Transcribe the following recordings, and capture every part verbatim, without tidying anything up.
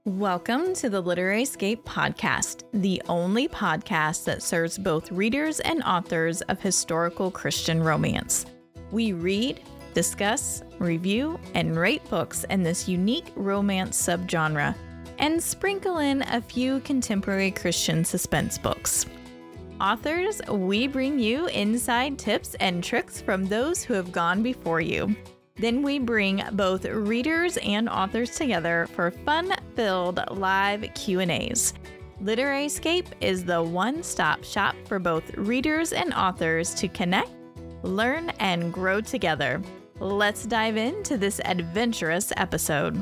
Welcome to the Literary Escape Podcast, the only podcast that serves both readers and authors of historical Christian romance. We read, discuss, review, and rate books in this unique romance subgenre, and sprinkle in a few contemporary Christian suspense books. Authors, we bring you inside tips and tricks from those who have gone before you. Then we bring both readers and authors together for fun-filled live Q and A's. Literary Escape is the one-stop shop for both readers and authors to connect, learn, and grow together. Let's dive into this adventurous episode.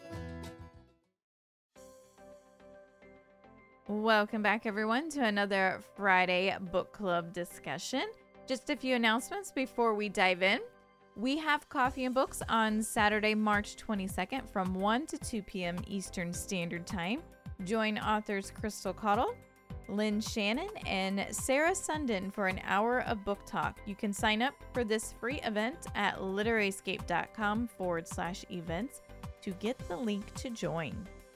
Welcome back, everyone, to another Friday book club discussion. Just a few announcements before we dive in. We have Coffee and Books on Saturday, March twenty-second from one to two p.m. Eastern Standard Time. Join authors Crystal Cottle, Lynn Shannon, and Sarah Sundin for an hour of book talk. You can sign up for this free event at literaryescape.com forward slash events to get the link to join.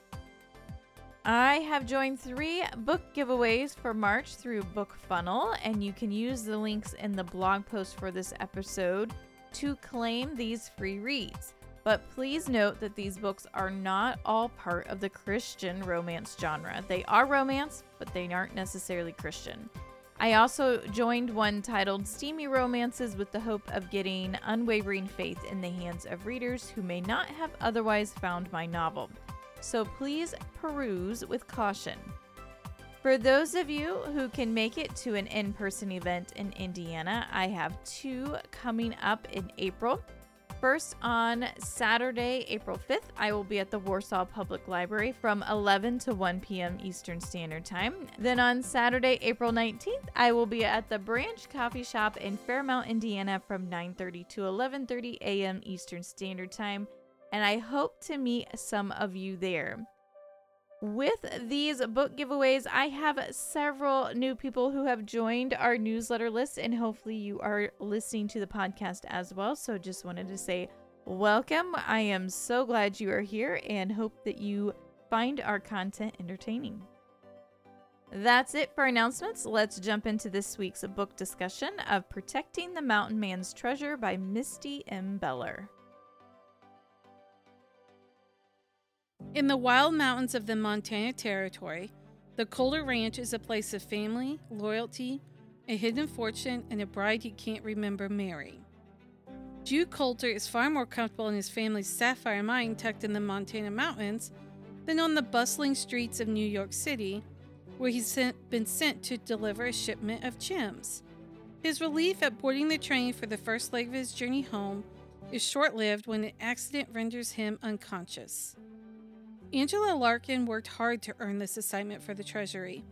I have joined three book giveaways for March through Book Funnel, and you can use the links in the blog post for this episode to claim these free reads. But please note that these books are not all part of the Christian romance genre. They are romance, but they aren't necessarily Christian. I also joined one titled Steamy Romances with the hope of getting unwavering faith in the hands of readers who may not have otherwise found my novel. So please peruse with caution. For those of you who can make it to an in-person event in Indiana, I have two coming up in April. First, on Saturday, April fifth, I will be at the Warsaw Public Library from eleven to one p.m. Eastern Standard Time. Then on Saturday, April nineteenth, I will be at the Branch Coffee Shop in Fairmount, Indiana from nine thirty to eleven thirty a.m. Eastern Standard Time, and I hope to meet some of you there. With these book giveaways, I have several new people who have joined our newsletter list, and hopefully you are listening to the podcast as well. So just wanted to say welcome. I am so glad you are here and hope that you find our content entertaining. That's it for announcements. Let's jump into this week's book discussion of Protecting the Mountain Man's Treasure by Misty M. Beller. In the wild mountains of the Montana Territory, the Coulter Ranch is a place of family, loyalty, a hidden fortune, and a bride he can't remember marrying. Jude Coulter is far more comfortable in his family's sapphire mine tucked in the Montana mountains than on the bustling streets of New York City, where he's sent, been sent to deliver a shipment of gems. His relief at boarding the train for the first leg of his journey home is short-lived when an accident renders him unconscious. Angela Larkin worked hard to earn this assignment for the Treasury,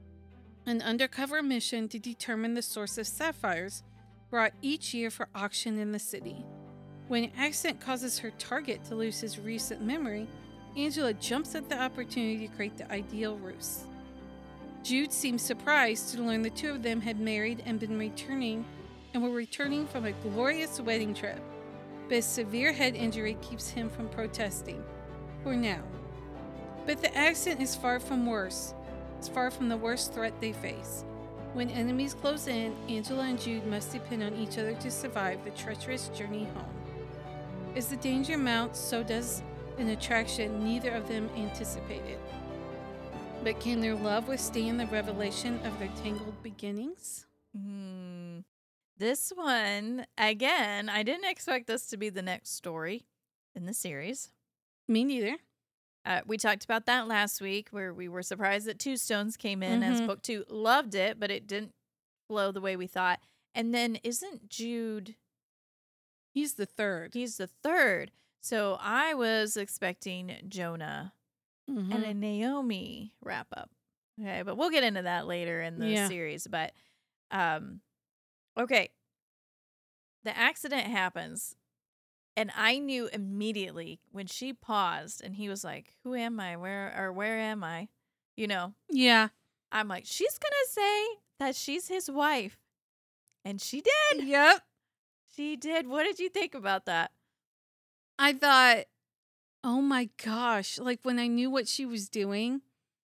an undercover mission to determine the source of sapphires brought each year for auction in the city. When an accident causes her target to lose his recent memory, Angela jumps at the opportunity to create the ideal ruse. Jude seems surprised to learn the two of them had married and been returning and were returning from a glorious wedding trip, but a severe head injury keeps him from protesting, for now. But the accident is far from worse. It's far from the worst threat they face. When enemies close in, Angela and Jude must depend on each other to survive the treacherous journey home. As the danger mounts, so does an attraction neither of them anticipated. But can their love withstand the revelation of their tangled beginnings? Hmm. This one, again, I didn't expect this to be the next story in the series. Me neither. Uh, we talked about that last week where we were surprised that Two Stones came in Mm-hmm. as book two. Loved it, but it didn't flow the way we thought. And then isn't Jude... He's the third. He's the third. So I was expecting Jonah Mm-hmm. and a Naomi wrap up. Okay, but we'll get into that later in the Yeah. series. But, um, okay. The accident happens. And I knew immediately when she paused and he was like, who am I? Where or where am I? You know, Yeah. I'm like, she's going to say that she's his wife. And she did. Yep. She did. What did you think about that? I thought Oh my gosh. Like when I knew what she was doing,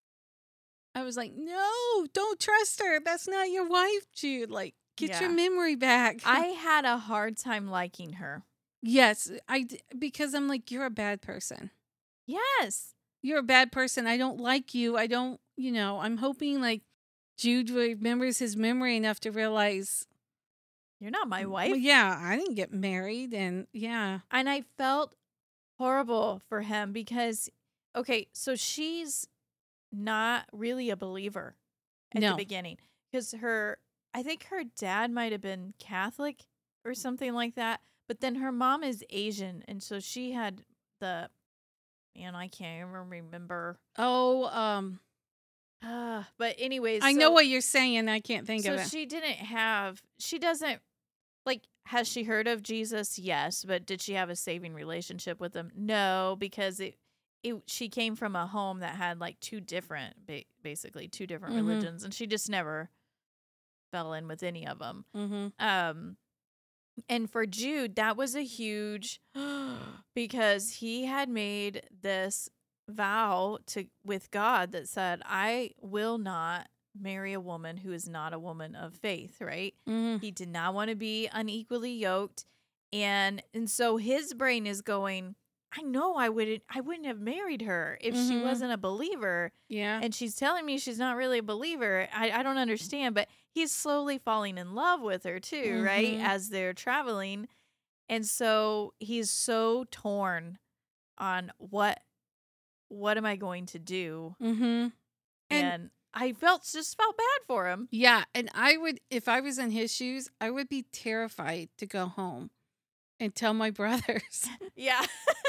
I was like, no, don't trust her. That's not your wife, Jude. Like, get your Yeah. memory back. I had a hard time liking her. Yes, I d- because I'm like, you're a bad person. Yes. You're a bad person. I don't like you. I don't, you know, I'm hoping like Jude remembers his memory enough to realize, You're not my well, wife. yeah, I didn't get married. And yeah. And I felt horrible for him because, okay, so she's not really a believer at the No. beginning because her, I think her dad might have been Catholic or something like that. But then her mom is Asian. And so she had the, man, I can't even remember. Oh, um, Uh, but anyways, I so, know what you're saying. I can't think so of it. she didn't have, she doesn't, like, has she heard of Jesus? Yes. But did she have a saving relationship with him? No, because it, it she came from a home that had like two different, ba- basically two different Mhm. religions. And she just never fell in with any of them. Mm-hmm. Um, and for Jude, that was a huge because he had made this vow to with God that said, I will not marry a woman who is not a woman of faith, right? Mm-hmm. He did not want to be unequally yoked. And and so his brain is going, I know I wouldn't I wouldn't have married her if she Mhm. wasn't a believer. Yeah. And she's telling me she's not really a believer. I, I don't understand. But he's slowly falling in love with her too, right? Mhm. As they're traveling. And so he's so torn on what what am I going to do? Mm-hmm. And And I felt just felt bad for him. yeah, and I would, if I was in his shoes, I would be terrified to go home and tell my brothers, Yeah.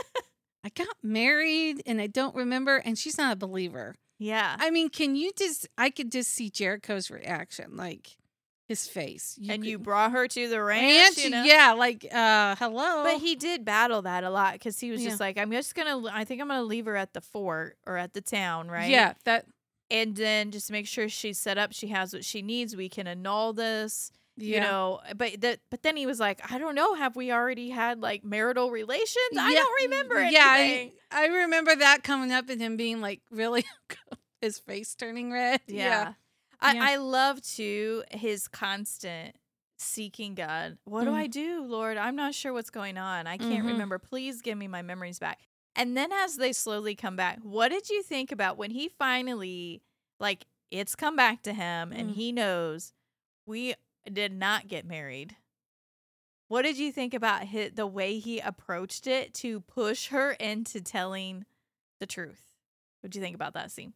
I got married and I don't remember, and she's not a believer. Yeah. I mean, can you just, I could just see Jericho's reaction, like his face. and you could- brought her to the ranch, ranch, you know? yeah, like, uh, hello. But he did battle that a lot because he was Yeah. just like, I'm just gonna, I think I'm gonna leave her at the fort or at the town, right? Yeah, that, And then just make sure she's set up, she has what she needs. We can annul this, yeah. you know. But that, but then he was like, I don't know, have we already had like marital relations? I Yeah, don't remember Yeah, I, anything. I remember that coming up and him being like, really, his face turning red. Yeah. I, Yeah. I love too his constant seeking God. What do Mhm. I do, Lord? I'm not sure what's going on. I can't Mhm. remember. Please give me my memories back. And then as they slowly come back, what did you think about when he finally, like, it's come back to him and Mm. he knows we did not get married? What did you think about his, the way he approached it to push her into telling the truth? What did you think about that scene?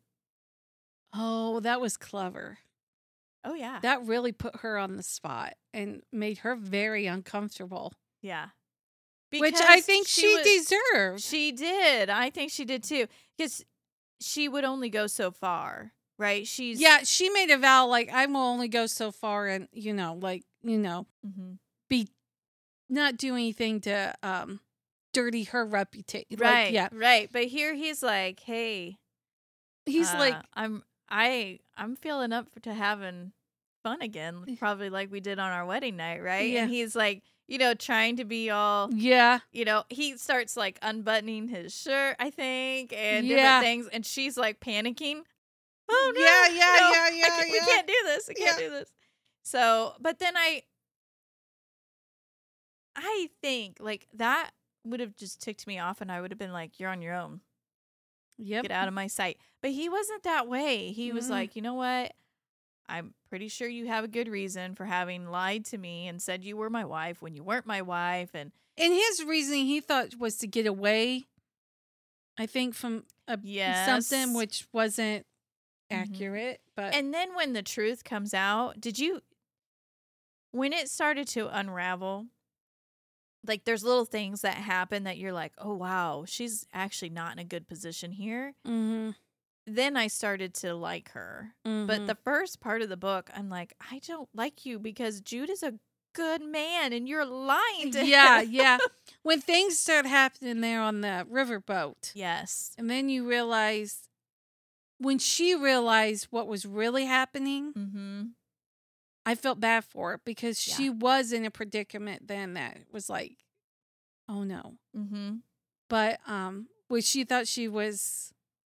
Oh, that was clever. Oh, yeah. That really put her on the spot and made her very uncomfortable, yeah. which I Because think she, was- deserved. She did. I think she did too. Because she would only go so far, right? She's Yeah, she made a vow like, I will only go so far and, you know, like, you know, Mhm. be not do anything to um dirty her reputation. right. Like, yeah. right. But here he's like, hey, He's uh, like, I'm I I'm feeling up for, to having fun again, probably like we did on our wedding night, right? Yeah. And he's like, you know, trying to be all, yeah. you know, he starts like unbuttoning his shirt, I think, and Yeah. different things, and she's like panicking. Oh no! Yeah, yeah, no, yeah, I yeah, can't- We yeah. can't do this. We can't Yeah. do this. So, but then I, I think like that would have just ticked me off, and I would have been like, "You're on your own. Yep. Get out of my sight." But he wasn't that way. He was Mm. like, "You know what? I'm pretty sure you have a good reason for having lied to me and said you were my wife when you weren't my wife." And And his reasoning he thought was to get away, I think, from a, yes, something which wasn't Mhm. accurate. But And then when the truth comes out, did you, when it started to unravel, like there's little things that happen that you're like, oh, wow, she's actually not in a good position here. mm-hmm, Then I started to like her. mm-hmm. But the first part of the book, I'm like, I don't like you because Jude is a good man and you're lying to yeah, him. yeah. When things start happening there on the riverboat, Yes. and then you realize when she realized what was really happening, Mm-hmm. I felt bad for her because Yeah. she was in a predicament then that was like, oh no. Mm-hmm. But um, where she thought she was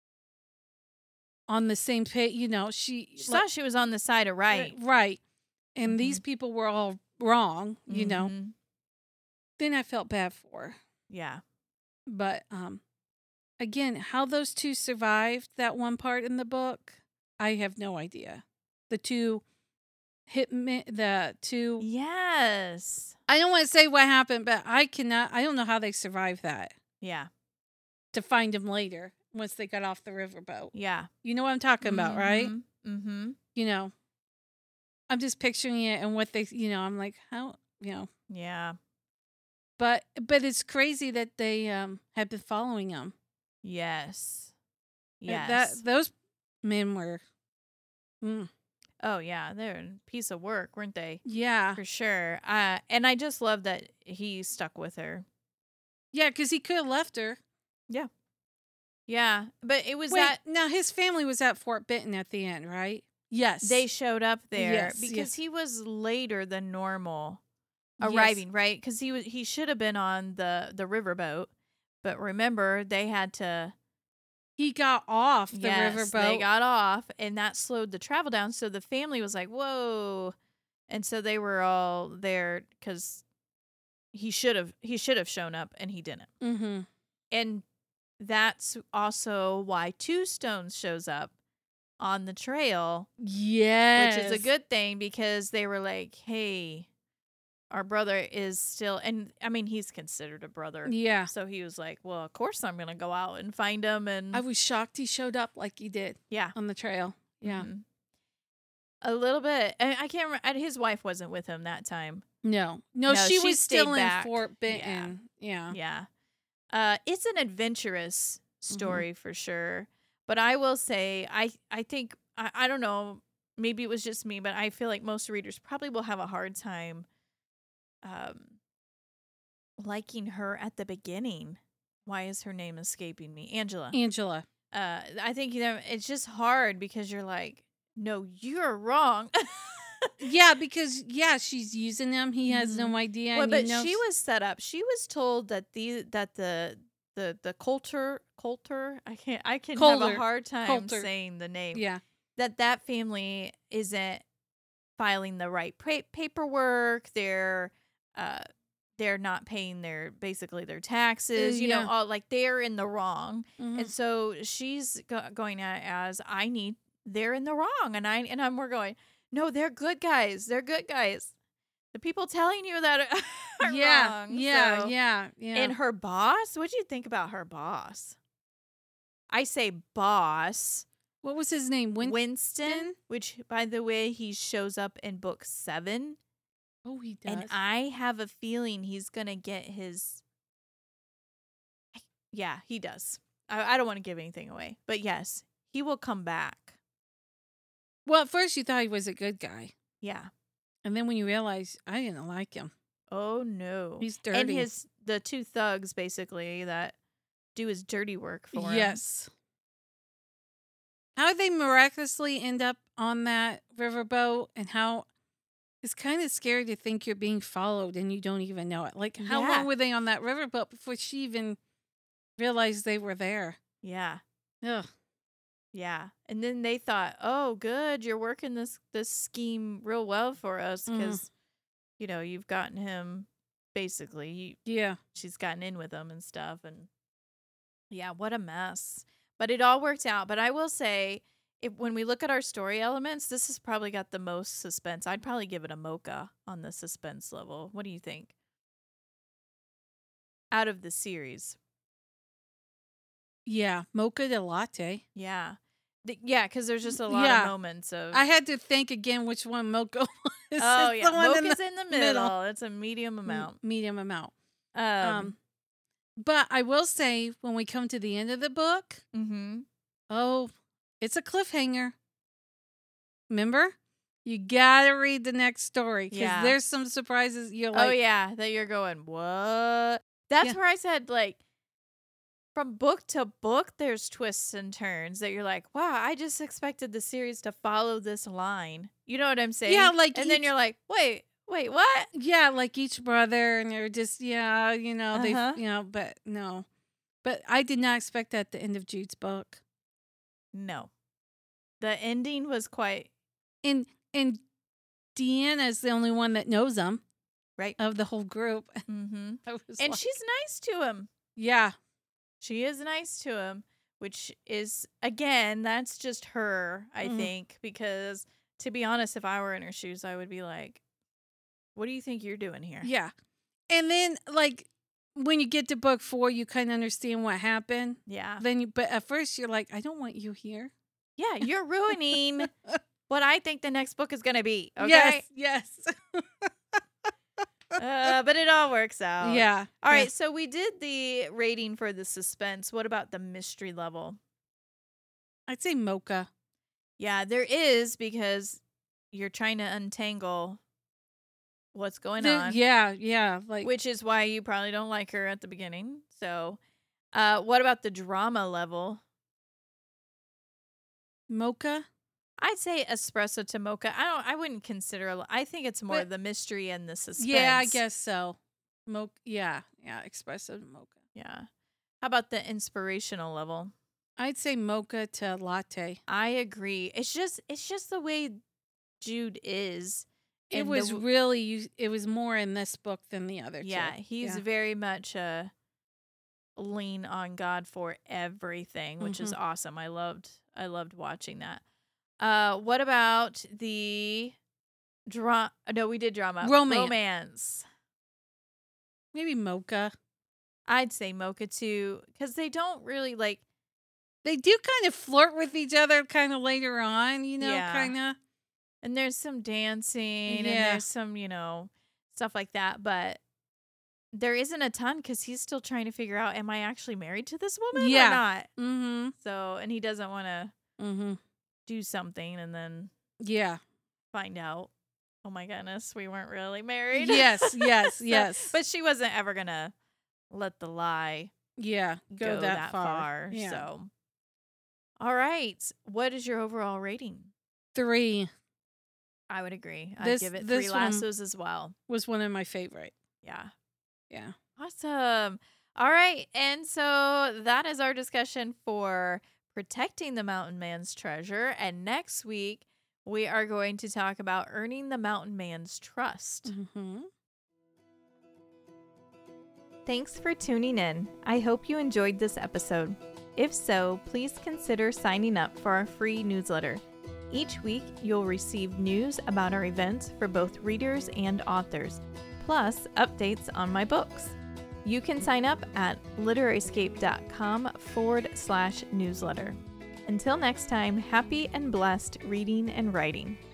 on the same page. You know, she, She like, thought she was on the side of right. right. And Mhm. these people were all wrong, you know. Mhm. Then I felt bad for her. Yeah. But um, again, how those two survived that one part in the book, I have no idea. The two hit me, the two. Yes. I don't want to say what happened, but I cannot. I don't know how they survived that. Yeah. To find him later once they got off the riverboat. Yeah. You know what I'm talking about, right? Mm-hmm. You know, I'm just picturing it and what they, you know, I'm like, how, you know. Yeah. But but it's crazy that they um have been following him. Yes. Uh, Yes. That those men were. Mm, Oh yeah, they're a piece of work, weren't they? yeah. For sure. Uh, and I just love that he stuck with her. Yeah, because he could have left her. Yeah, but it was Wait, that now his family was at Fort Benton at the end, right? Yes. they showed up there Yes, because yes. he was later than normal Yes. arriving, right? Because he was he should have been on the the riverboat, but remember they had to. He got off the Yes, riverboat. they got off, and that slowed the travel down. So the family was like, "Whoa!" And so they were all there because he should have he should have shown up, and he didn't. Mm-hmm. And that's also why Two Stones shows up on the trail, Yes. which is a good thing because they were like, "Hey, our brother is still," and I mean, he's considered a brother. Yeah. So he was like, "Well, of course I'm gonna go out and find him." And I was shocked he showed up like he did yeah, on the trail. Yeah. mhm. A little bit. And I can't remember. His wife wasn't with him that time. No. no. No, she she was stayed still in back. Fort Benton. Yeah. Yeah. Uh, it's an adventurous Mm-hmm. story for sure. But I will say, I I think I, I don't know. Maybe it was just me, but I feel like most readers probably will have a hard time, um, liking her at the beginning. Why is her name escaping me? Angela. Angela. Uh, I think you know it's just hard because you're like, no, you're wrong. Yeah, because yeah, she's using them. He has Mhm. no idea. Well, and he but knows- she was set up. She was told that the that the the the Coulter Coulter I can't I can have Coulter. a hard time Coulter. saying the name. Yeah. That that family isn't filing the right pa- paperwork. They're uh they're not paying their basically their taxes. Uh, you yeah. know, all like they're in the wrong. Mhm. And so she's go- going at it as I need they're in the wrong, and I and I'm we're going no, they're good guys. They're good guys. The people telling you that are yeah. wrong. Yeah. So- Yeah. Yeah. And her boss, what do you think about her boss? I say boss. what was his name? Win- Winston, which by the way, he shows up in book seven. oh, he does. And I have a feeling he's going to get his. Yeah, he does. I, I don't want to give anything away, but yes, he will come back. well, at first you thought he was a good guy, Yeah. and then when you realize I didn't like him, Oh no. he's dirty. And his the two thugs basically that do his dirty work for him. yes. How did they miraculously end up on that riverboat, and how it's kind of scary to think you're being followed and you don't even know it. Like, how Yeah. long were they on that riverboat before she even realized they were there? Yeah. Ugh. Yeah. And then they thought, "Oh, good, you're working this this scheme real well for us Mhm. because you know, you've gotten him basically. You, Yeah. she's gotten in with him and stuff and yeah, what a mess. But it all worked out. But I will say if when we look at our story elements, this has probably got the most suspense. I'd probably give it a mocha on the suspense level. What do you think? Out of the series. Yeah. Mocha de latte. Yeah. The, yeah, because there's just a lot Yeah. of moments of I had to think again which one mocha was. Oh It's yeah, the one in mocha's the in the middle. middle. It's a medium m- amount. medium amount. Um, Um, but I will say when we come to the end of the book, mm-hmm. oh, it's a cliffhanger. Remember? You gotta read the next story because Yeah. there's some surprises. You're like, Oh yeah, that you're going, what? That's Yeah. where I said like from book to book there's twists and turns that you're like, wow, I just expected the series to follow this line. You know what I'm saying? Yeah, like and then each- you're like, wait, wait, what? yeah, like each brother, and they're just, yeah, you know, they, Uh-huh. you know, but no. But I did not expect that at the end of Jude's book. No. The ending was quite... And and Deanna is the only one that knows him. Right. Of the whole group. Mm-hmm. I was And like- she's nice to him. Yeah. She is nice to him, which is, again, that's just her, I Mhm. think. Because, to be honest, if I were in her shoes, I would be like, what do you think you're doing here? Yeah. And then, like, when you get to book four, you kind of understand what happened. Yeah. Then, you, but at first, you're like, I don't want you here. Yeah, you're ruining what I think the next book is going to be. Okay. Yes. Yes. uh, but it all works out. Yeah. All yeah. right. So we did the rating for the suspense. What about the mystery level? I'd say Mocha. Yeah, there is, because you're trying to untangle what's going The- on. Yeah. Yeah. Like, Which is why you probably don't like her at the beginning. So, uh, what about the drama level? Mocha. I'd say espresso to mocha. I don't. I wouldn't consider. a lo- I think it's more But- the mystery and the suspense. Yeah, I guess so. Mocha. Yeah. Yeah. Espresso to Mocha. Yeah. How about the inspirational level? I'd say Mocha to Latte. I agree. It's just. It's just the way Jude is. It and was the, really, you- it was more in this book than the other Yeah, two. he's Yeah. very much a lean on God for everything, which is Mhm. awesome. I loved I loved watching that. Uh what about the drama? No, we did drama. Romance. Romance. Maybe Mocha. I'd say mocha too, cuz they don't really like They do kind of flirt with each other kind of later on, you know, Yeah. kind of. and there's some dancing and Yeah. there's some, you know, stuff like that, but there isn't a ton cuz he's still trying to figure out, am I actually married to this woman Yeah. or not? Mm-hmm. So, and he doesn't want to Mm-hmm. do something and then Yeah. find out, oh my goodness, we weren't really married. Yes, yes, So- yes. But she wasn't ever going to let the lie yeah. Go, go, that, that, far. far. Yeah. So, all right. What is your overall rating? Three I would agree. I'd This- give it this three one- lassos as well. was one of my favorite. Yeah. Yeah. Awesome. All right. And so that is our discussion for protecting the mountain man's treasure. And next week, we are going to talk about earning the mountain man's trust. Mm-hmm. Thanks for tuning in. I hope you enjoyed this episode. If so, please consider signing up for our free newsletter. Each week, you'll receive news about our events for both readers and authors, plus updates on my books. You can sign up at literaryscape.com forward slash newsletter. Until next time, happy and blessed reading and writing.